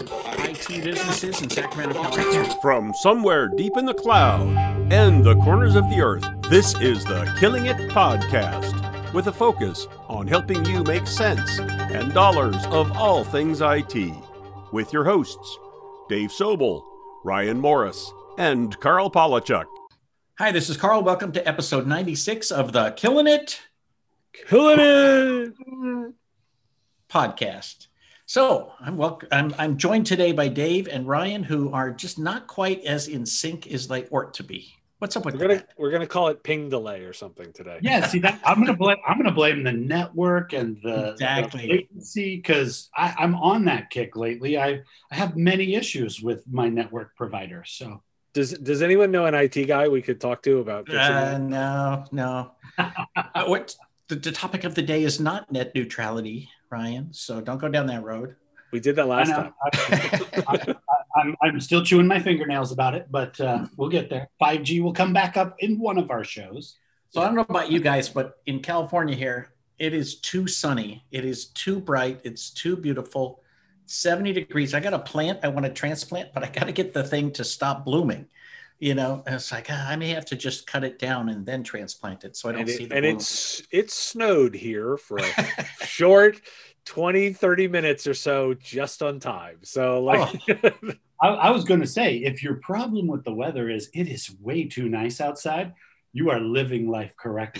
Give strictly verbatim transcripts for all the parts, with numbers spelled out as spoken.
I T businesses in Sacramento, California. From somewhere deep in the cloud and the corners of the earth, this is the Killing It Podcast, with a focus on helping you make sense and dollars of all things I T. With your hosts, Dave Sobel, Ryan Morris, and Carl Polachuk. Hi, this is Carl. Welcome to episode ninety-six of the Killing It Killing It Podcast. So I'm welcome. I'm I'm joined today by Dave and Ryan, who are just not quite as in sync as they ought to be. What's up with we're gonna, that? We're gonna call it ping delay or something today. Yeah, see that I'm gonna blame I'm gonna blame the network and the, exactly. the latency because I'm on that kick lately. I I have many issues with my network provider. So does does anyone know an I T guy we could talk to about fixing Uh, that? no, no. uh, what the, the topic of the day is not net neutrality, Ryan. So don't go down that road. We did that last I know. time. I, I, I'm I'm still chewing my fingernails about it, but uh, we'll get there. five G will come back up in one of our shows. So I don't know about you guys, but in California here, it is too sunny. It is too bright. It's too beautiful. seventy degrees. I got a plant I want to transplant, but I got to get the thing to stop blooming. You know, and it's like, ah, I may have to just cut it down and then transplant it so I don't And, see it, the and bloom. it's it's snowed here for a short twenty, thirty minutes or so just on time. So like Oh. I, I was going to say, if your problem with the weather is it is way too nice outside, you are living life correctly.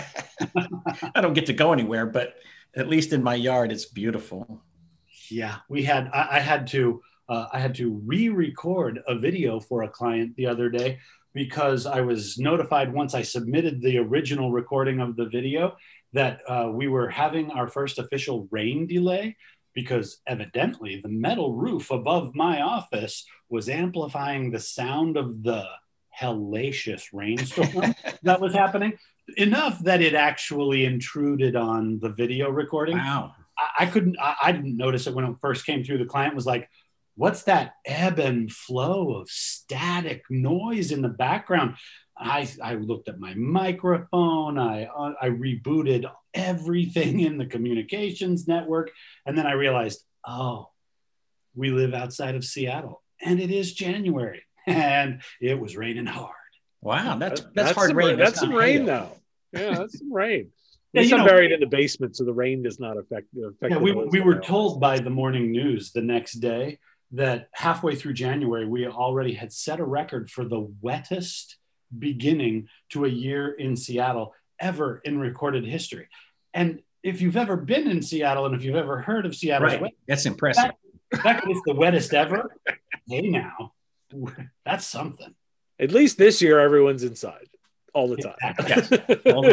I don't get to go anywhere, but at least in my yard, it's beautiful. Yeah, we had I, I had to uh, I had to re-record a video for a client the other day because I was notified once I submitted the original recording of the video that uh, we were having our first official rain delay because evidently the metal roof above my office was amplifying the sound of the hellacious rainstorm that was happening enough that it actually intruded on the video recording. Wow. I, I couldn't, I, I didn't notice it when it first came through. The client was like, what's that ebb and flow of static noise in the background? I, I looked at my microphone. I, uh, I rebooted everything in the communications network. And then I realized, oh, we live outside of Seattle and it is January and it was raining hard. Wow. That's, that's, that's hard some, rain. That's some not rain hail. though. Yeah, that's some rain. Yeah, At least you I'm know- buried in the basement, so the rain does not affect. affect Yeah, the we, noise we that were I told by the morning news the next day that halfway through January, we already had set a record for the wettest beginning to a year in Seattle ever in recorded history. And if you've ever been in Seattle and if you've ever heard of Seattle's Right. wet, That's impressive. the fact that it's the wettest ever, hey now, that's something. At least this year, everyone's inside all the time. Yes, all the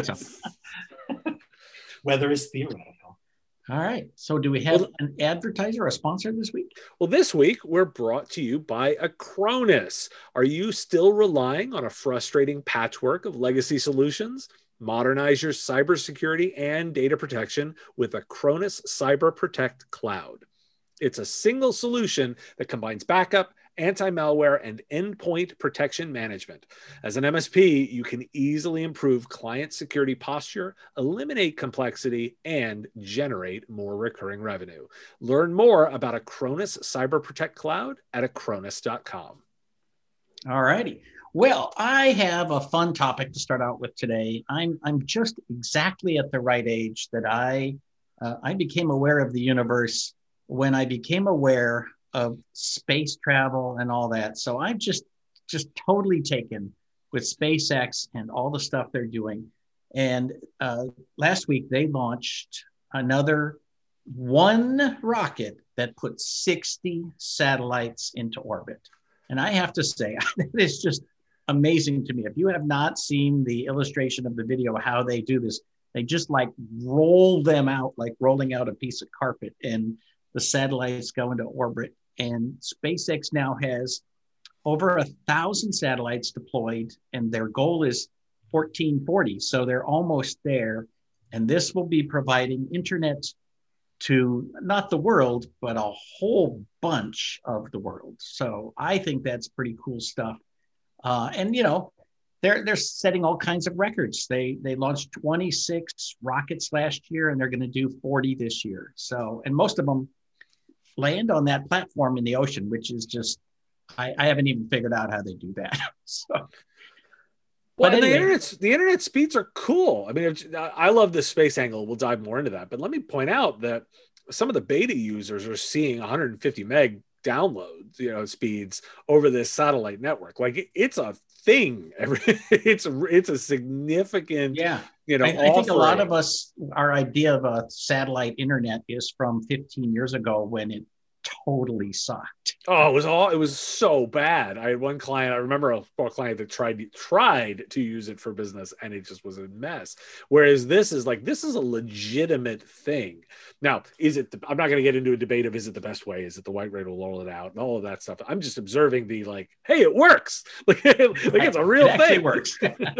time. Weather is theoretical. All right. So do we have Well- an advertiser or a sponsor this week? Well, this week we're brought to you by Acronis. Are you still relying on a frustrating patchwork of legacy solutions? Modernize your cybersecurity and data protection with Acronis Cyber Protect Cloud. It's a single solution that combines backup, anti-malware, and endpoint protection management. As an M S P, you can easily improve client security posture, eliminate complexity, and generate more recurring revenue. Learn more about Acronis Cyber Protect Cloud at acronis dot com. All righty. Well, I have a fun topic to start out with today. I'm I'm just exactly at the right age that I uh, I became aware of the universe when I became aware of space travel and all that. So I'm just just totally taken with SpaceX and all the stuff they're doing. And uh, last week they launched another one rocket that put sixty satellites into orbit. And I have to say, it's just amazing to me. If you have not seen the illustration of the video, how they do this, they just like roll them out, like rolling out a piece of carpet, and the satellites go into orbit. And SpaceX now has over a thousand satellites deployed, and their goal is fourteen forty. So they're almost there. And this will be providing internet to not the world, but a whole bunch of the world. So I think that's pretty cool stuff. Uh, and, you know, they're they're setting all kinds of records. They they launched twenty-six rockets last year, and they're going to do forty this year. So, and most of them land on that platform in the ocean, which is just, I, I haven't even figured out how they do that. So, well, but and anyway. the internet, the internet speeds are cool. I mean, I love this space angle. We'll dive more into that. But let me point out that some of the beta users are seeing one hundred fifty meg download, you know, speeds over this satellite network. Like it's a thing. It's a, it's a significant, yeah. You know, I, I think a lot of us, our idea of a satellite internet is from fifteen years ago when it totally sucked. Oh, it was all, it was so bad. I had one client, I remember a, a client that tried, tried to use it for business and it just was a mess. Whereas this is like, this is a legitimate thing. Now, is it, the, I'm not going to get into a debate of, is it the best way? Is it the white rate will roll it out and all of that stuff? I'm just observing the like, hey, it works. Like, like it's a real it thing. It works.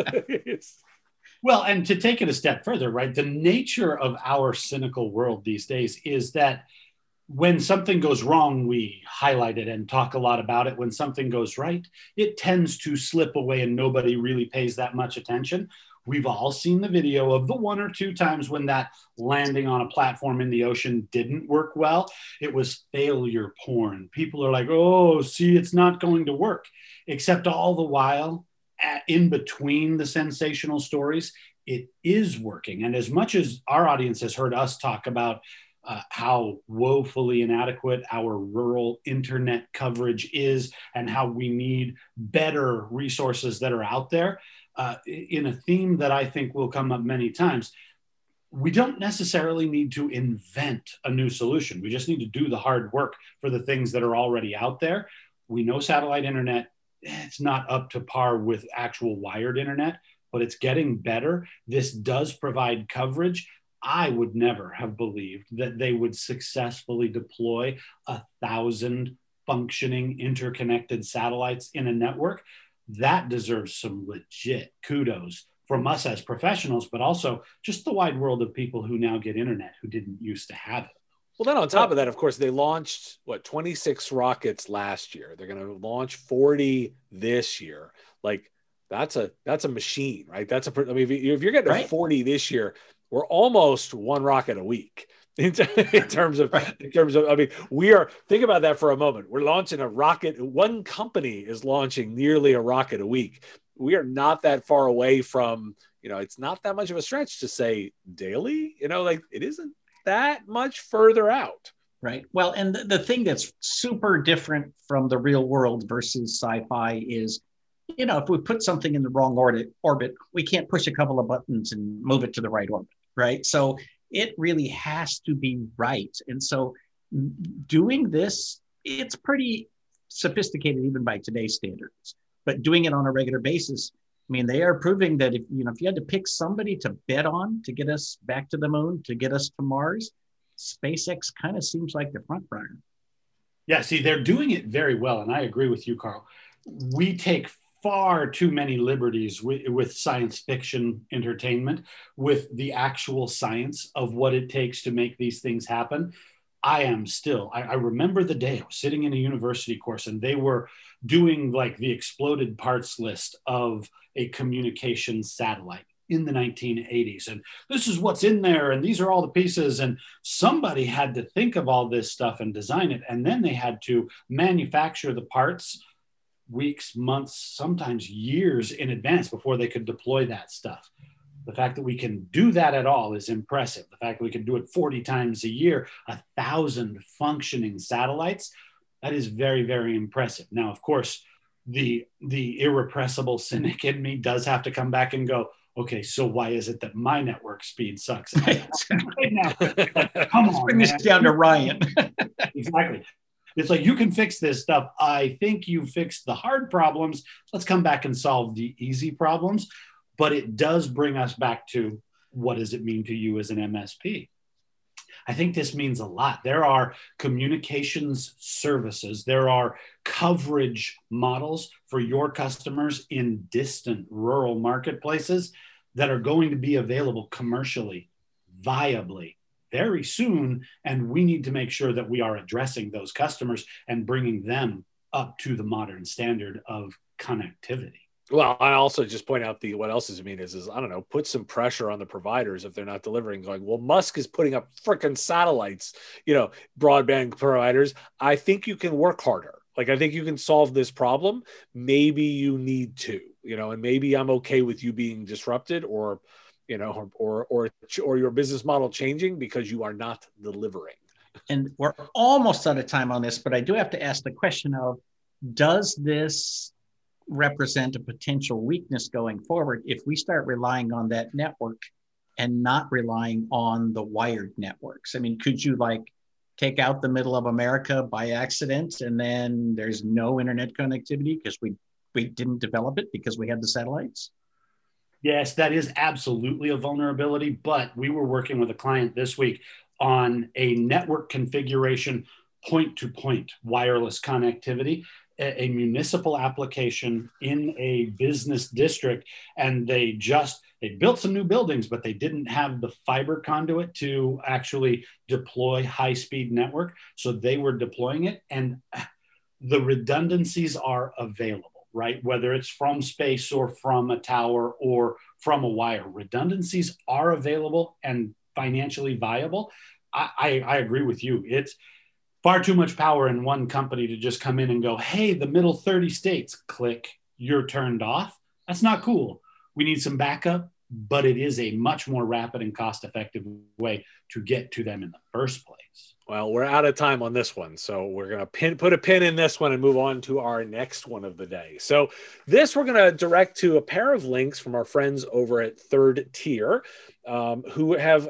Well, and to take it a step further, right? The nature of our cynical world these days is that when something goes wrong, we highlight it and talk a lot about it. When something goes right, it tends to slip away and nobody really pays that much attention. We've all seen the video of the one or two times when that landing on a platform in the ocean didn't work well. It was failure porn. People are like, oh, see, it's not going to work. Except all the while, in between the sensational stories, it is working. And as much as our audience has heard us talk about uh, how woefully inadequate our rural internet coverage is and how we need better resources that are out there, uh, in a theme that I think will come up many times, we don't necessarily need to invent a new solution. We just need to do the hard work for the things that are already out there. We know satellite internet, it's not up to par with actual wired internet, but it's getting better. This does provide coverage. I would never have believed that they would successfully deploy a thousand functioning interconnected satellites in a network. That deserves some legit kudos from us as professionals, but also just the wide world of people who now get internet who didn't used to have it. Well, then on top of that, of course, they launched, what, twenty-six rockets last year. They're going to launch forty this year. Like, that's a that's a machine, right? That's a, I mean, if you're getting right. forty this year, we're almost one rocket a week in, in terms of, right. in terms of, I mean, we are, think about that for a moment. We're launching a rocket. One company is launching nearly a rocket a week. We are not that far away from, you know, it's not that much of a stretch to say daily, you know, like it isn't that much further out. Right. Well, and the, the thing that's super different from the real world versus sci-fi is, you know, if we put something in the wrong orbit, orbit, we can't push a couple of buttons and move it to the right orbit, right? So it really has to be right. And so doing this, it's pretty sophisticated even by today's standards, but doing it on a regular basis, I mean, they are proving that if, you know, if you had to pick somebody to bet on to get us back to the moon, to get us to Mars, SpaceX kind of seems like the front runner. Yeah, see, they're doing it very well. And I agree with you, Carl. We take far too many liberties with, with science fiction entertainment, with the actual science of what it takes to make these things happen. I am still, I, I remember the day I was sitting in a university course and they were doing like the exploded parts list of a communications satellite in the nineteen eighties. And this is what's in there. And these are all the pieces. And somebody had to think of all this stuff and design it. And then they had to manufacture the parts weeks, months, sometimes years in advance before they could deploy that stuff. The fact that we can do that at all is impressive. The fact that we can do it forty times a year, a thousand functioning satellites, that is very, very impressive. Now, of course, the, the irrepressible cynic in me does have to come back and go, okay, so why is it that my network speed sucks? Right now, come on, bring this down to Ryan. Exactly. It's like, you can fix this stuff. I think you fixed the hard problems. Let's come back and solve the easy problems. But it does bring us back to, what does it mean to you as an M S P? I think this means a lot. There are communications services. There are coverage models for your customers in distant rural marketplaces that are going to be available commercially, viably, very soon. And we need to make sure that we are addressing those customers and bringing them up to the modern standard of connectivity. Well, I also just point out the what else does it mean is, is I don't know, put some pressure on the providers if they're not delivering, going, well, Musk is putting up freaking satellites, you know, broadband providers. I think you can work harder. Like, I think you can solve this problem. Maybe you need to, you know, and maybe I'm okay with you being disrupted or, you know, or, or, or your business model changing because you are not delivering. And we're almost out of time on this, but I do have to ask the question of, does this represent a potential weakness going forward if we start relying on that network and not relying on the wired networks? I mean, could you like take out the middle of America by accident and then there's no internet connectivity because we we didn't develop it because we had the satellites? Yes, that is absolutely a vulnerability, but we were working with a client this week on a network configuration point-to-point wireless connectivity, a, a municipal application in a business district, and they just, they built some new buildings, but they didn't have the fiber conduit to actually deploy high-speed network, so they were deploying it, and the redundancies are available, right? Whether it's from space or from a tower or from a wire, redundancies are available and financially viable. I, I, I agree with you. It's far too much power in one company to just come in and go, hey, the middle thirty states, click, you're turned off. That's not cool. We need some backup, but it is a much more rapid and cost-effective way to get to them in the first place. Well, we're out of time on this one, so we're going to pin put a pin in this one and move on to our next one of the day. So this we're going to direct to a pair of links from our friends over at Third Tier, um, who have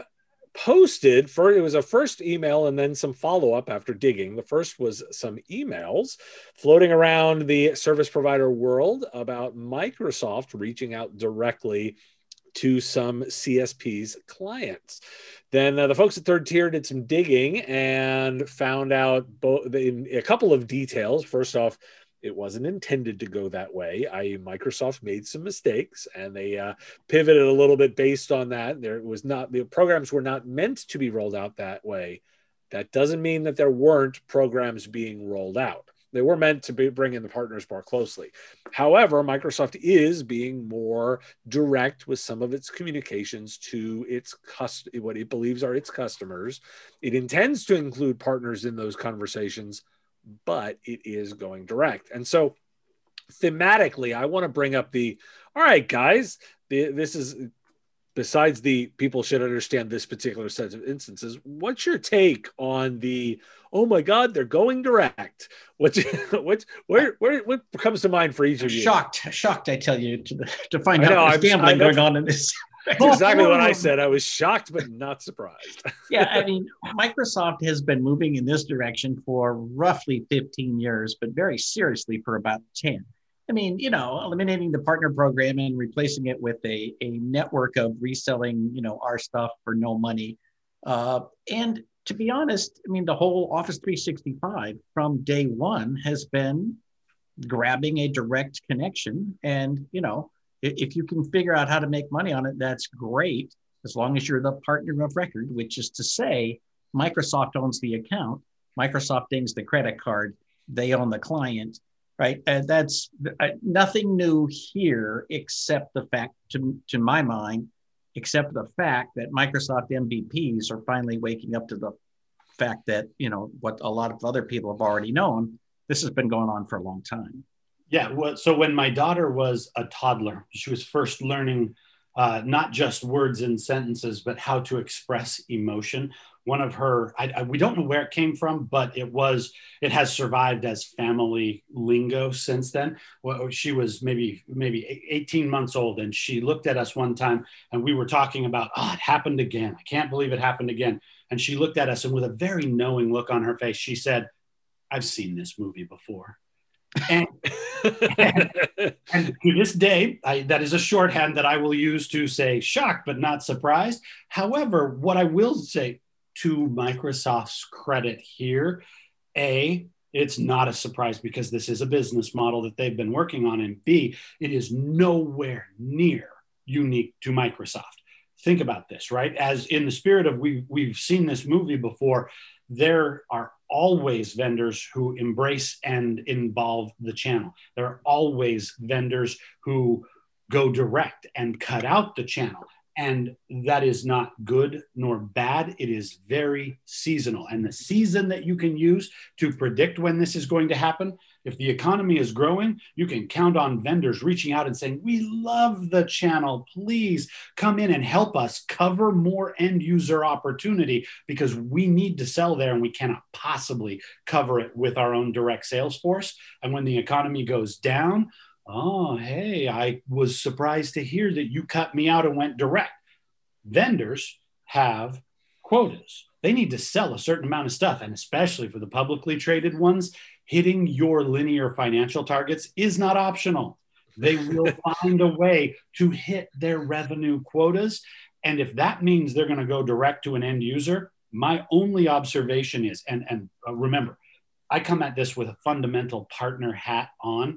posted for it was a first email and then some follow-up after digging. The first was some emails floating around the service provider world about Microsoft reaching out directly to some C S Ps clients. Then uh, the folks at Third Tier did some digging and found out both in a couple of details. First off, it wasn't intended to go that way. that is, Microsoft made some mistakes and they uh, pivoted a little bit based on that. There was not, the programs were not meant to be rolled out that way. That doesn't mean that there weren't programs being rolled out. They were meant to be, bring in the partners more closely. However, Microsoft is being more direct with some of its communications to its cust- what it believes are its customers. It intends to include partners in those conversations, but it is going direct. And so thematically, I want to bring up the, all right, guys, the, this is, besides the people should understand this particular set of instances, what's your take on the, oh my God, they're going direct? What's, what's where, where, what comes to mind for each of you? Shocked, shocked, I tell you, to, the, to find I out know, there's I'm, gambling I, going on in this. That's exactly what I said. I was shocked, but not surprised. Yeah, I mean, Microsoft has been moving in this direction for roughly fifteen years, but very seriously for about ten. I mean, you know, eliminating the partner program and replacing it with a, a network of reselling, you know, our stuff for no money. Uh, and to be honest, I mean, the whole Office three sixty-five from day one has been grabbing a direct connection. And, you know, if you can figure out how to make money on it, that's great, as long as you're the partner of record, which is to say Microsoft owns the account, Microsoft owns the credit card, they own the client, right? And that's uh, nothing new here, except the fact, to, to my mind, except the fact that Microsoft M V Ps are finally waking up to the fact that, you know, what a lot of other people have already known, this has been going on for a long time. Yeah. Well, so when my daughter was a toddler, she was first learning uh, not just words and sentences, but how to express emotion. One of her, I, I, we don't know where it came from, but it was, it has survived as family lingo since then. Well, she was maybe, maybe eighteen months old, and she looked at us one time and we were talking about, oh, it happened again. I can't believe it happened again. And she looked at us and with a very knowing look on her face, she said, I've seen this movie before. And, and, and to this day, I, that is a shorthand that I will use to say shocked, but not surprised. However, what I will say to Microsoft's credit here, A, it's not a surprise because this is a business model that they've been working on. And B, it is nowhere near unique to Microsoft. Think about this, right? As in the spirit of we, we've seen this movie before, there are always vendors who embrace and involve the channel. There are always vendors who go direct and cut out the channel. And that is not good nor bad. It is very seasonal. And the season that you can use to predict when this is going to happen, if the economy is growing, you can count on vendors reaching out and saying, we love the channel. Please come in and help us cover more end user opportunity because we need to sell there and we cannot possibly cover it with our own direct sales force. And when the economy goes down, oh, hey, I was surprised to hear that you cut me out and went direct. Vendors have quotas. They need to sell a certain amount of stuff. And especially for the publicly traded ones, hitting your linear financial targets is not optional. They will find a way to hit their revenue quotas. And if that means they're going to go direct to an end user, my only observation is, and, and uh, remember, I come at this with a fundamental partner hat on.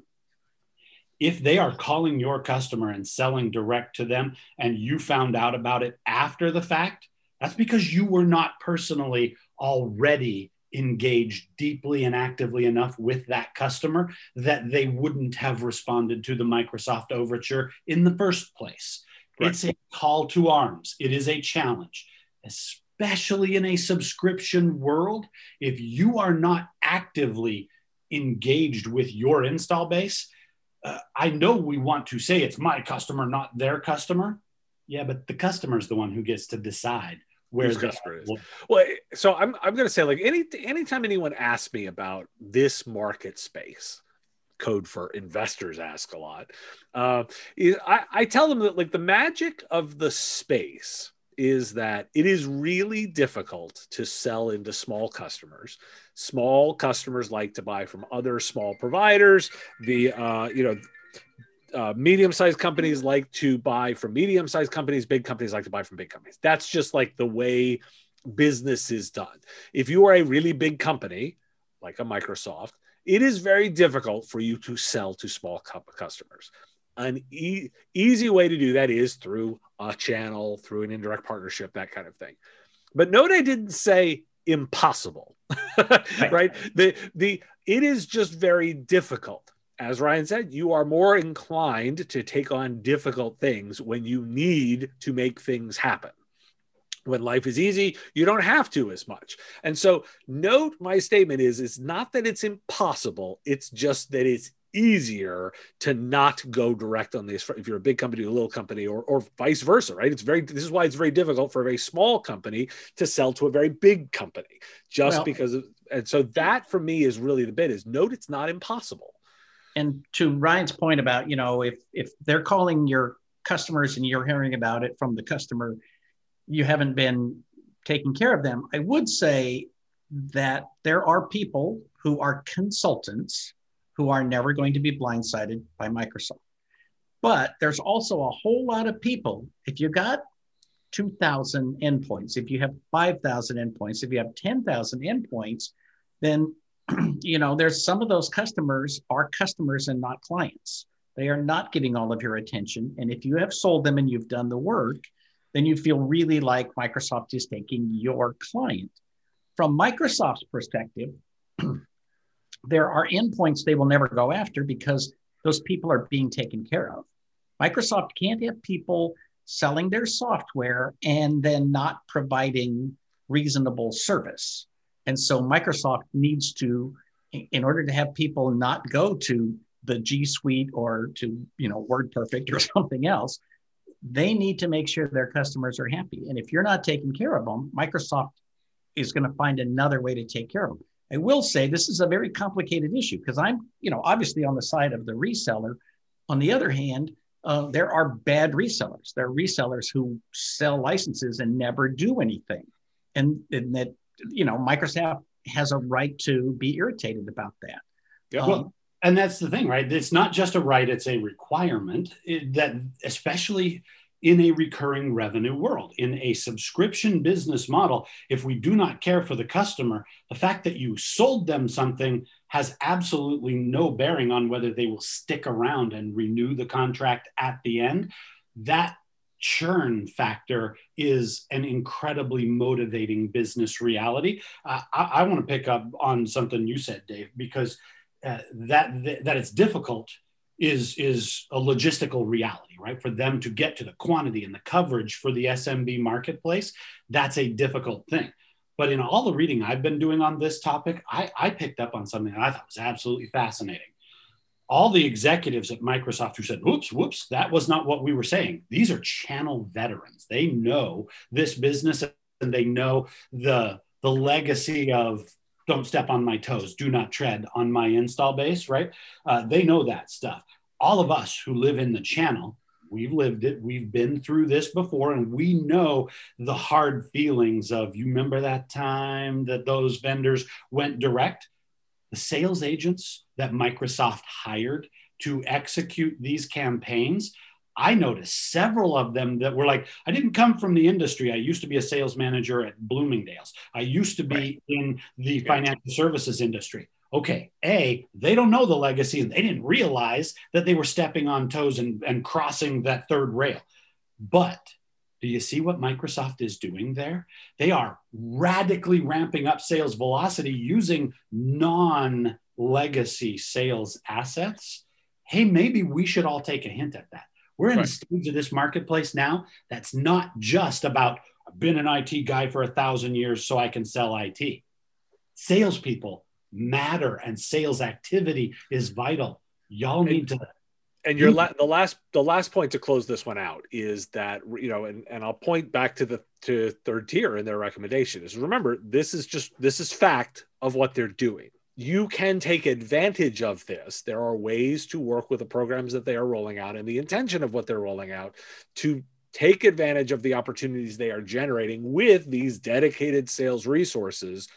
If they are calling your customer and selling direct to them and you found out about it after the fact, that's because you were not personally already engaged deeply and actively enough with that customer that they wouldn't have responded to the Microsoft overture in the first place. Right. It's a call to arms. It is a challenge, especially in a subscription world. If you are not actively engaged with your install base, Uh, I know we want to say it's my customer, not their customer. Yeah, but the customer is the one who gets to decide where the customer is. Well, so I'm I'm going to say, like, any anytime anyone asks me about this market space, code for investors ask a lot. Uh, I, I tell them that, like, the magic of the space is that it is really difficult to sell into small customers. Small customers like to buy from other small providers. The, uh, you know, uh, medium-sized companies like to buy from medium-sized companies. Big companies like to buy from big companies. That's just like the way business is done. If you are a really big company, like a Microsoft, it is very difficult for you to sell to small customers. An e- easy way to do that is through a channel, through an indirect partnership, that kind of thing. But note I didn't say impossible, right? right? The, the, it is just very difficult. As Ryan said, you are more inclined to take on difficult things when you need to make things happen. When life is easy, you don't have to as much. And so note my statement is, it's not that it's impossible. It's just that it's easier to not go direct on this if you're a big company, a little company, or, or vice versa, right? It's very, this is why it's very difficult for a very small company to sell to a very big company, just well, because of, and so that for me is really the bit is note it's not impossible. And to Ryan's point about, you know, if, if they're calling your customers and you're hearing about it from the customer, you haven't been taking care of them. I would say that there are people who are consultants who are never going to be blindsided by Microsoft. But there's also a whole lot of people, if you got two thousand endpoints, if you have five thousand endpoints, if you have ten thousand endpoints, then, you know, there's some of those customers are customers and not clients. They are not getting all of your attention. And if you have sold them and you've done the work, then you feel really like Microsoft is taking your client. From Microsoft's perspective, there are endpoints they will never go after because those people are being taken care of. Microsoft can't have people selling their software and then not providing reasonable service. And so Microsoft needs to, in order to have people not go to the G Suite or to, you know, WordPerfect or something else, they need to make sure their customers are happy. And if you're not taking care of them, Microsoft is going to find another way to take care of them. I will say this is a very complicated issue because I'm, you know, obviously on the side of the reseller. On the other hand, uh, there are bad resellers. There are resellers who sell licenses and never do anything. And, and that, you know, Microsoft has a right to be irritated about that. Yeah. Um, well, and that's the thing, right? It's not just a right, it's a requirement it, that especially in a recurring revenue world, in a subscription business model, if we do not care for the customer, the fact that you sold them something has absolutely no bearing on whether they will stick around and renew the contract at the end. That churn factor is an incredibly motivating business reality. Uh, I, I want to pick up on something you said, Dave, because uh, that, that that it's difficult is is a logistical reality, right? For them to get to the quantity and the coverage for the S M B marketplace, that's a difficult thing. But in all the reading I've been doing on this topic, I, I picked up on something that I thought was absolutely fascinating. All the executives at Microsoft who said, whoops, whoops, that was not what we were saying. These are channel veterans. They know this business and they know the, the legacy of don't step on my toes, do not tread on my install base, right? Uh, they know that stuff. All of us who live in the channel, we've lived it. We've been through this before, and we know the hard feelings of, you remember that time that those vendors went direct? The sales agents that Microsoft hired to execute these campaigns, I noticed several of them that were like, I didn't come from the industry. I used to be a sales manager at Bloomingdale's. I used to be right. in the financial services industry. Okay, A, they don't know the legacy and they didn't realize that they were stepping on toes and, and crossing that third rail. But do you see what Microsoft is doing there? They are radically ramping up sales velocity using non-legacy sales assets. Hey, maybe we should all take a hint at that. We're in right. a stage of this marketplace now that's not just about, I've been an I T guy for a thousand years so I can sell I T. Salespeople matter and sales activity is vital. Y'all need to. And your la- the last the last point to close this one out is that, you know, and, and I'll point back to the to third tier in their recommendation is, remember, this is just this is fact of what they're doing. You can take advantage of this. There are ways to work with the programs that they are rolling out and the intention of what they're rolling out to take advantage of the opportunities they are generating with these dedicated sales resources.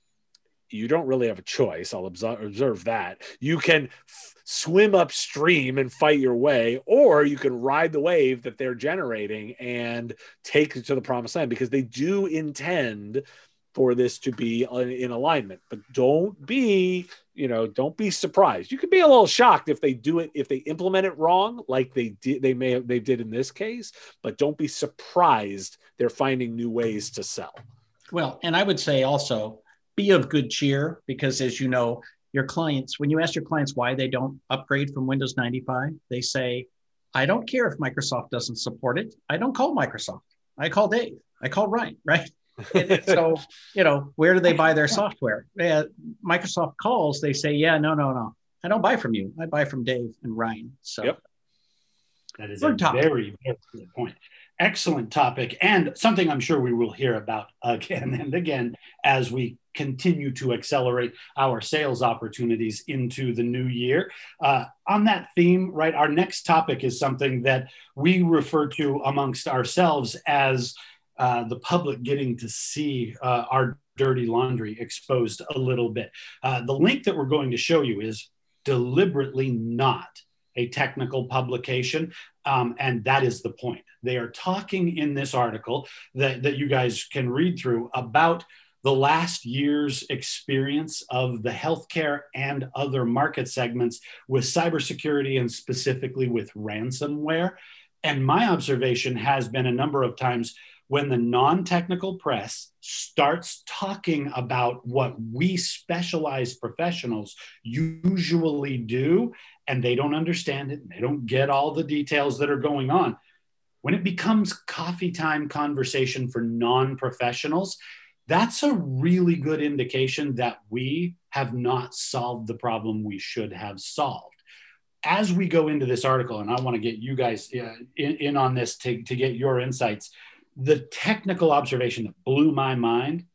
You don't really have a choice. I'll observe, observe that. You can f- swim upstream and fight your way, or you can ride the wave that they're generating and take it to the promised land, because they do intend for this to be in alignment. But don't be, you know, don't be surprised. You could be a little shocked if they do it, if they implement it wrong, like they did, they may have, they did in this case, but don't be surprised they're finding new ways to sell. Well, and I would say also, be of good cheer, because as you know, your clients, when you ask your clients why they don't upgrade from Windows ninety-five, they say, I don't care if Microsoft doesn't support it. I don't call Microsoft. I call Dave. I call Ryan, right? And so, you know, where do they buy their software? Yeah, Microsoft calls, they say, yeah, no, no, no. I don't buy from you. I buy from Dave and Ryan. So yep. That is a topic. very, very good point. Excellent topic, and something I'm sure we will hear about again and again as we continue to accelerate our sales opportunities into the new year. Uh, on that theme, right, our next topic is something that we refer to amongst ourselves as uh, the public getting to see uh, our dirty laundry exposed a little bit. Uh, the link that we're going to show you is deliberately not a technical publication, um, and that is the point. They are talking in this article that, that you guys can read through about the last year's experience of the healthcare and other market segments with cybersecurity and specifically with ransomware. And my observation has been a number of times when the non-technical press starts talking about what we specialized professionals usually do, and they don't understand it, and they don't get all the details that are going on. When it becomes coffee time conversation for non-professionals, that's a really good indication that we have not solved the problem we should have solved. As we go into this article, and I want to get you guys uh, in, in on this to, to get your insights, the technical observation that blew my mind,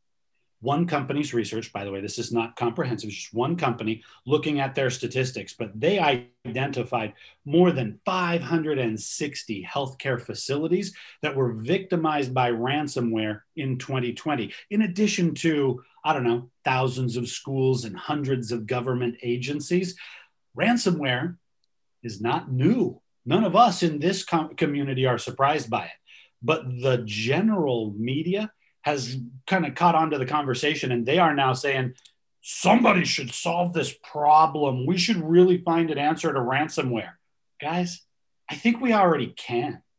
one company's research, by the way, this is not comprehensive, it's just one company looking at their statistics, but they identified more than five hundred sixty healthcare facilities that were victimized by ransomware in twenty twenty. In addition to, I don't know, thousands of schools and hundreds of government agencies. Ransomware is not new. None of us in this com- community are surprised by it, but the general media has kind of caught on to the conversation, and they are now saying, somebody should solve this problem. We should really find an answer to ransomware. Guys, I think we already can,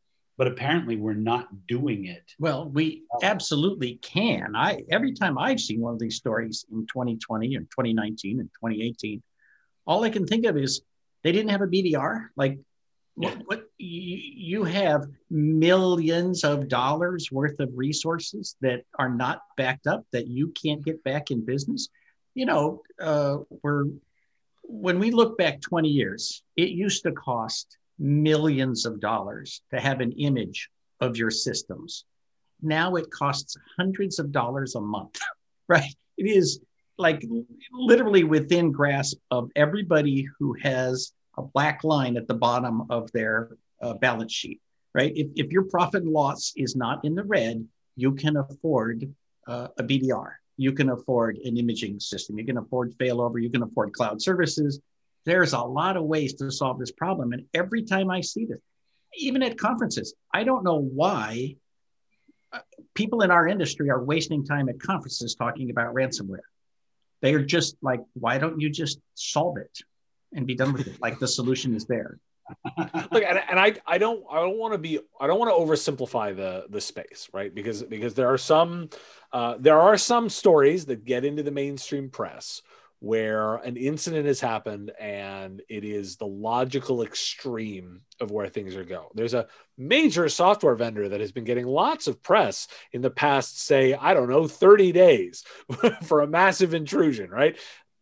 but apparently we're not doing it. Well, we absolutely can. I every time I've seen one of these stories in twenty twenty and twenty nineteen and twenty eighteen, all I can think of is they didn't have a B D R. Like, what, what you, you have millions of dollars worth of resources that are not backed up, that you can't get back in business. You know, uh, we're when we look back twenty years, it used to cost millions of dollars to have an image of your systems. Now it costs hundreds of dollars a month, right? It is like literally within grasp of everybody who has a black line at the bottom of their uh, balance sheet, right? If, if your profit and loss is not in the red, you can afford uh, a B D R. You can afford an imaging system. You can afford failover. You can afford cloud services. There's a lot of ways to solve this problem. And every time I see this, even at conferences, I don't know why people in our industry are wasting time at conferences talking about ransomware. They are just like, why don't you just solve it and be done with it? Like the solution is there. Look, and, and I, I don't, I don't want to be, I don't want to oversimplify the the space, right? Because because there are some, uh, there are some stories that get into the mainstream press where an incident has happened and it is the logical extreme of where things are going. There's a major software vendor that has been getting lots of press in the past, say, I don't know, thirty days for a massive intrusion, right?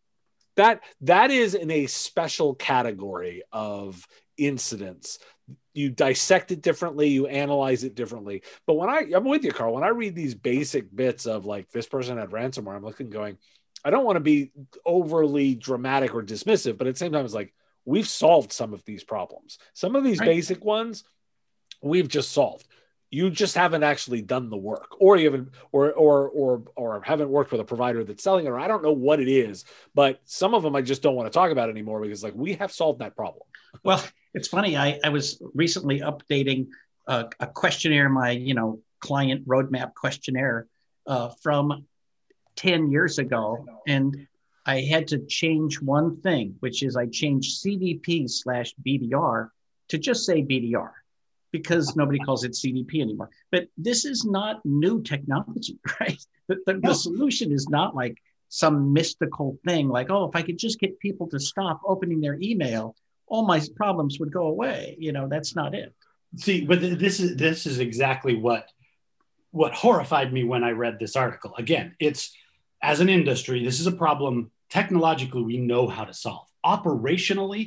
That that is in a special category of incidents. You dissect it differently, you analyze it differently. But when I, I'm with you, Carl, when I read these basic bits of like, this person had ransomware, I'm looking going, I don't want to be overly dramatic or dismissive, but at the same time, it's like, we've solved some of these problems. Some of these right. basic ones, we've just solved. You just haven't actually done the work, or you haven't, or, or, or, or haven't worked with a provider that's selling it, or I don't know what it is, but some of them I just don't want to talk about anymore because like we have solved that problem. Well, it's funny. I, I was recently updating a, a questionnaire, my, you know, client roadmap questionnaire uh, from ten years ago. And I had to change one thing, which is I changed C D P slash B D R to just say B D R because nobody calls it C D P anymore. But this is not new technology, right? The, the, the solution is not like some mystical thing like, oh, if I could just get people to stop opening their email, all my problems would go away. You know, that's not it. See, but this is this is exactly what what horrified me when I read this article. Again, it's as an industry, this is a problem technologically we know how to solve. Operationally,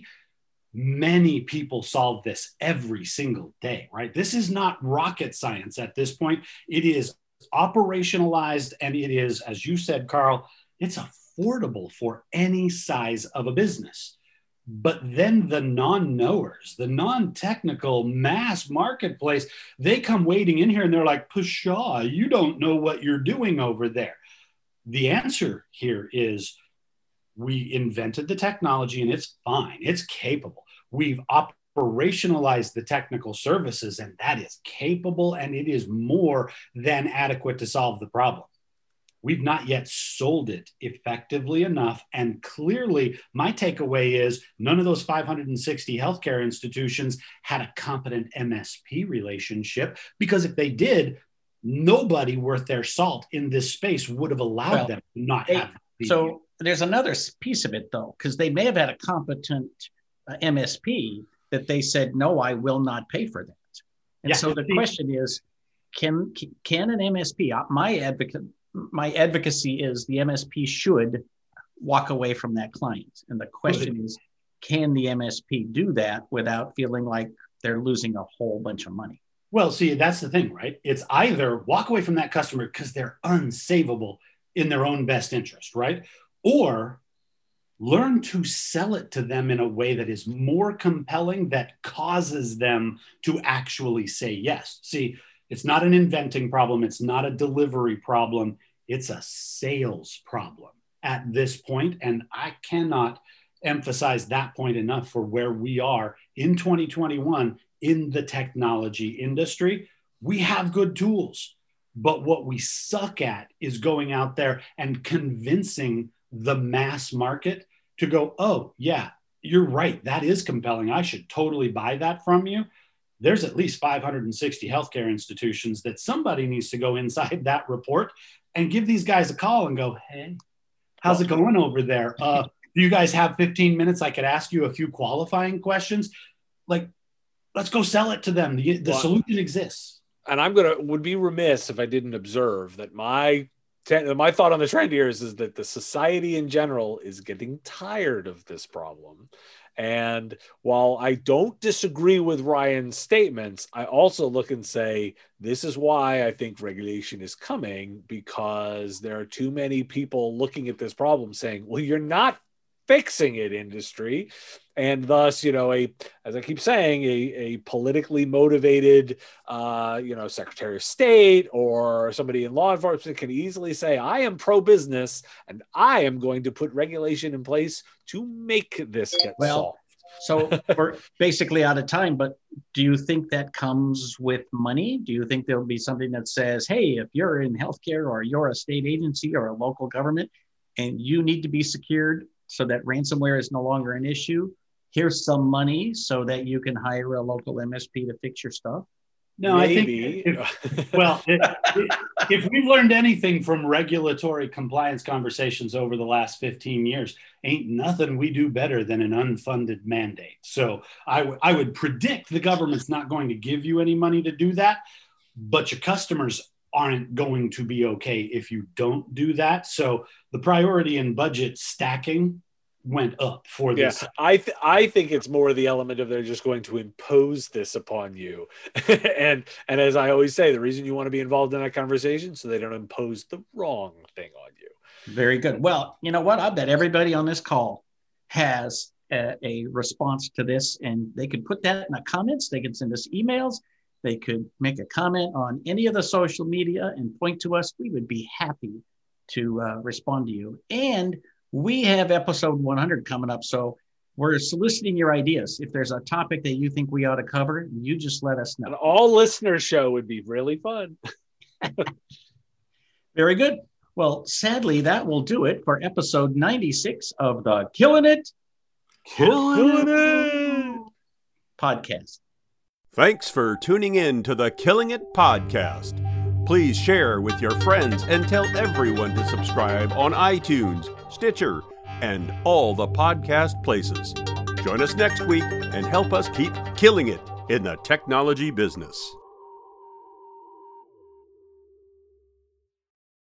many people solve this every single day, right? This is not rocket science at this point. It is operationalized and it is, as you said, Carl, it's affordable for any size of a business. But then the non-knowers, the non-technical mass marketplace, they come wading in here and they're like, pshaw, you don't know what you're doing over there. The answer here is we invented the technology and it's fine. It's capable. We've operationalized the technical services and that is capable and it is more than adequate to solve the problem. We've not yet sold it effectively enough. And clearly, my takeaway is none of those five hundred sixty healthcare institutions had a competent M S P relationship, because if they did, nobody worth their salt in this space would have allowed well, them to not they, have. The so there's another piece of it, though, because they may have had a competent uh, M S P that they said, no, I will not pay for that. And yeah, so the question is, can can an M S P, my advocate, my advocacy is the M S P should walk away from that client. And the question is, can the M S P do that without feeling like they're losing a whole bunch of money? Well, see, that's the thing, right? It's either walk away from that customer because they're unsavable in their own best interest, right? Or learn to sell it to them in a way that is more compelling, that causes them to actually say yes. See, it's not an inventing problem. It's not a delivery problem. It's a sales problem at this point. And I cannot emphasize that point enough for where we are in twenty twenty-one in the technology industry. We have good tools, but what we suck at is going out there and convincing the mass market to go, oh, yeah, you're right. That is compelling. I should totally buy that from you. there's at least five hundred sixty healthcare institutions that somebody needs to go inside that report and give these guys a call and go, hey, how's it going over there? Uh, do you guys have fifteen minutes? I could ask you a few qualifying questions. Like, let's go sell it to them. The, the well, solution exists. And I'm going to, would be remiss if I didn't observe that my, my thought on the trend here is, is that the society in general is getting tired of this problem. And while I don't disagree with Ryan's statements, I also look and say, this is why I think regulation is coming, because there are too many people looking at this problem saying, well, you're not fixing it, industry. And thus, you know, a, as I keep saying, a, a politically motivated, uh, you know, Secretary of State or somebody in law enforcement can easily say, I am pro-business and I am going to put regulation in place to make this get well, solved. So we're basically out of time, but do you think that comes with money? Do you think there'll be something that says, hey, if you're in healthcare or you're a state agency or a local government and you need to be secured so that ransomware is no longer an issue, here's some money so that you can hire a local M S P to fix your stuff? No, Maybe. I think, if, well, if, if we've learned anything from regulatory compliance conversations over the last fifteen years, ain't nothing we do better than an unfunded mandate. So I, w- I would predict the government's not going to give you any money to do that, but your customers aren't going to be okay if you don't do that. So the priority in budget stacking went up for this. Yeah, I th- I think it's more the element of they're just going to impose this upon you. and and as I always say, the reason you want to be involved in that conversation so they don't impose the wrong thing on you. Very good. Well, you know what? I bet everybody on this call has a, a response to this, and they could put that in the comments. They could send us emails. They could make a comment on any of the social media and point to us. We would be happy to uh, respond to you. And we have episode one hundred coming up, so we're soliciting your ideas. If there's a topic that you think we ought to cover, you just let us know. An all-listener show would be really fun. Very good. Well, sadly, that will do it for episode ninety-six of the Killing It, Killing It podcast. Thanks for tuning in to the Killing It podcast. Please share with your friends and tell everyone to subscribe on iTunes, Stitcher, and all the podcast places. Join us next week and help us keep killing it in the technology business.